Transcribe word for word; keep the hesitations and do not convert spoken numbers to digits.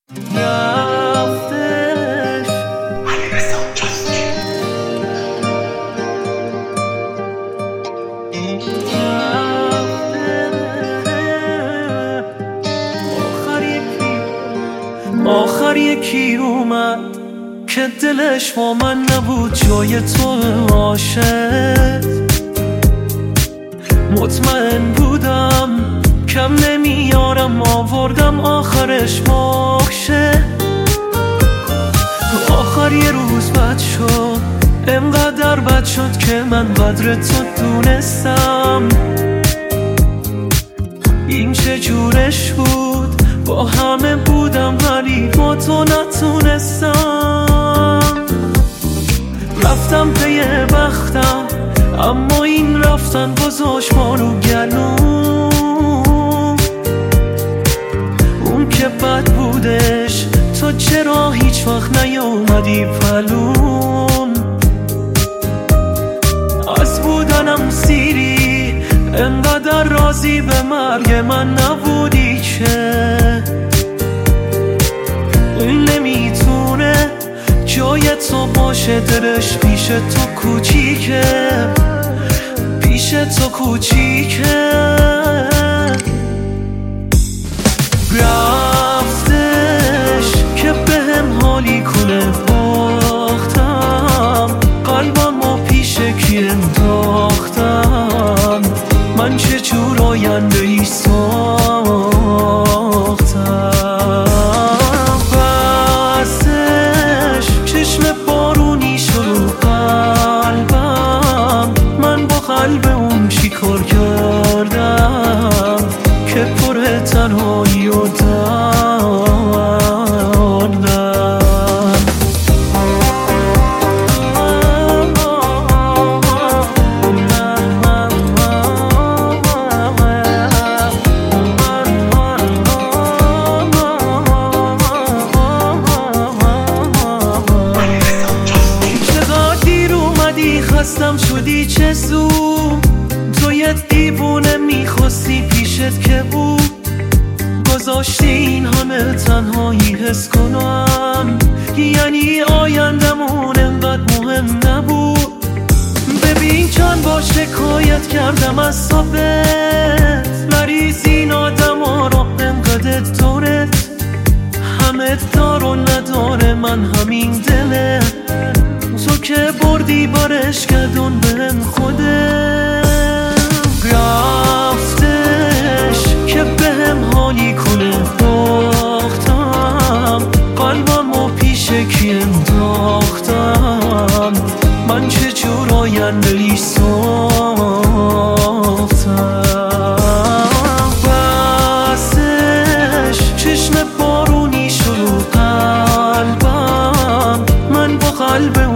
رفتش آخر یکی اومد که دلش با من نبود جای تو عاشق. مطمئن بودم کم نمیارم آوردم آخرش ماشه. آخر یه روز بد شد، انقدر بد شد که من قدر تو دونستم. این چه جورش بود، با همه بودم ولی با تو نتونستم. رفتم پی بختم اما این رفتن گذاشت ما رو گلوم. اون که بد بودش تو چرا هیچ وقت نیومدی پلوم. از بودنم سیری انقدر راضی به مرگ من نبودی که این نمیتونه جای تو باشه. دلش پیش تو کوچیکه، پیش تو کوچیکه. رفتش که بهم حالی کنه باختم، قلبمو پیش کی انداختم. من چه جور آینده ای ساختم. بستش چشم بارونی شروع قلبم، من با قلب اون چی کار کردم که پر تنهایی و دردم. خستم شدی چه زود، تو یه دیوونه میخواستی پیشت که بود. گذاشتی این همه تنهایی حس کنم، یعنی آیندمون انقدر مهم نبود. ببین چند با شکایت کردم از صابت، مریض این آدم ها رو انقدر دارت. همه دار و نداره من همین دله، تو که بردی بارش گردون بهم خودم. رفتش که بهم حالی کنه باختم، قلبمو پیش کی انداختم. من چه جور آینده ای ساختم. بستش چشم بارونی شروع قلبم، من با قلب